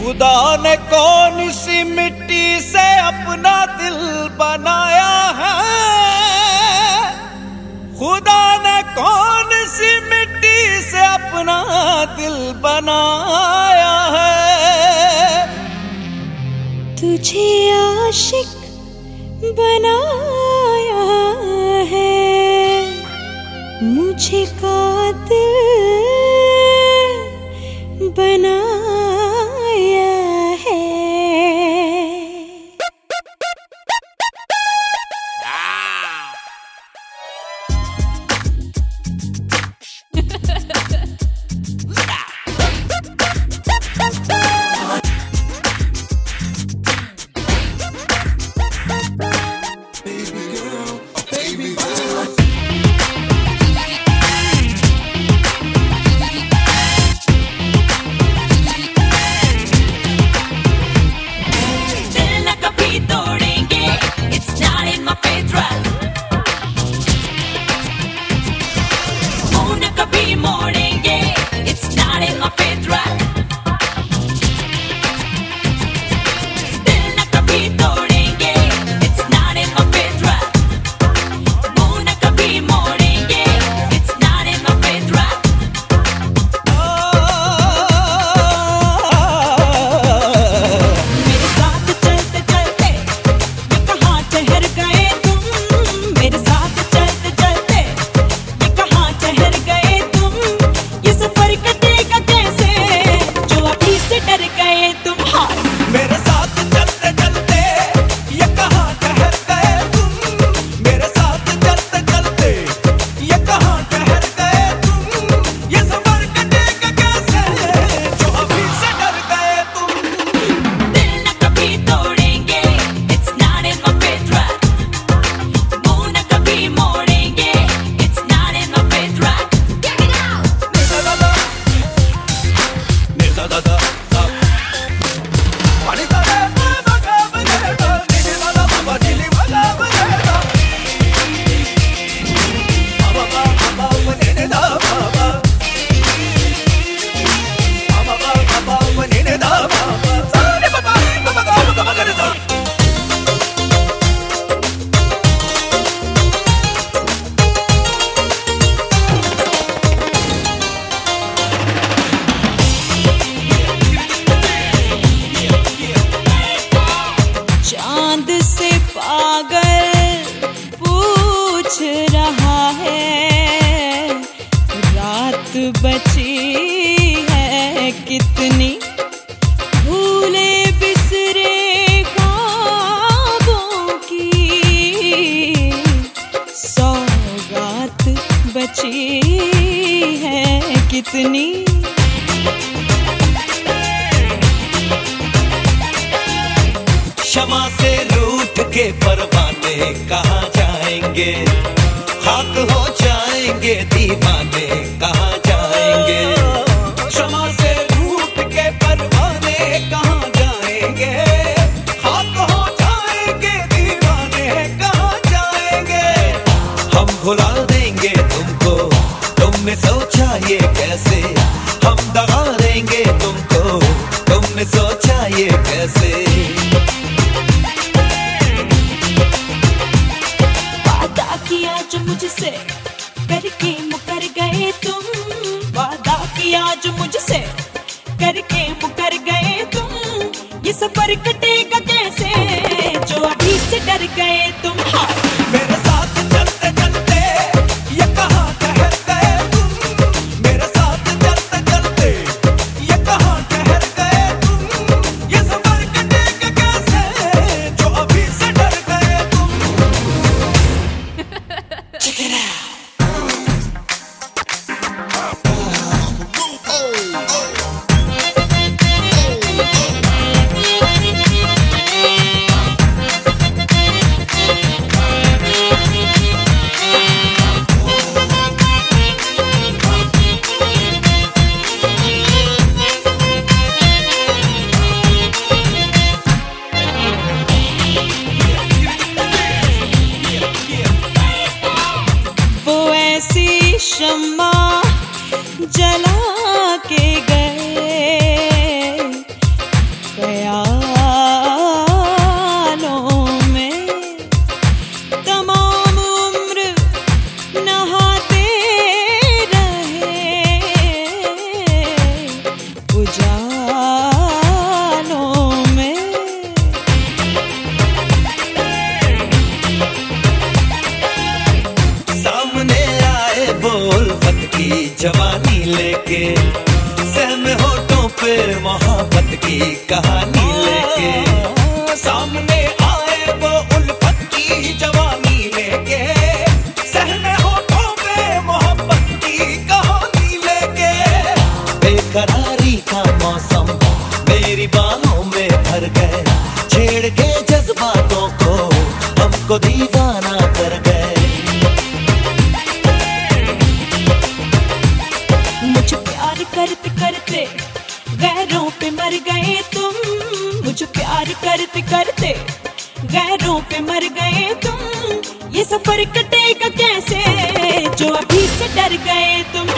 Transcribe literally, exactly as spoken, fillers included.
खुदा ने कौन सी मिट्टी से अपना दिल बनाया है, खुदा ने कौन सी मिट्टी से अपना दिल बनाया है। तुझे आशिक बनाया है, मुझे कातिल बनाया है। बची है कितनी, भूले बिसरे ख्वाबों की सौगात बची है कितनी। क्षमा से रूठ के परवाने कहाँ जाएंगे, खाक हो जाएंगे दीवाने कहाँ जाएंगे। क्षमा से रूठ के परवाने कहाँ जाएंगे, खाक हो जाएंगे दीवाने कहाँ जाएंगे। हम भुला देंगे तुमको, तुमने सोचा ये कैसे, हम दगा देंगे तुमको, तुमने सोचा ये कैसे। किया जो मुझसे करके मुकर गए तुम, वादा किया जो मुझसे करके मुकर गए तुम। ये सफर कटेगा कैसे जो अभी से डर गए तुम। हाँ मेरे साथ चलते चलते ये कहाँ ठहर गए तुम, मेरे साथ चलते चलते ये कहाँ ठहर गए तुम। ये सफर कटेगा कैसे जो अभी से डर गए तुम। Check it out. Oh, oh, oh. पे मोहब्बत की कहानी लेके सामने आए वो उल्फत की जवानी लेके सहमे होठों पे मोहब्बत की कहानी लेके बेकरारी का मौसम मेरी बाहों में भर गए छेड़ के जज्बातों को हमको दीवाना कर गए। मुझे प्यार करते करते गैरों पे मर गए तुम, मुझे प्यार करते करते गैरों पे मर गए तुम। ये सफर कटेगा कैसे जो अभी से डर गए तुम।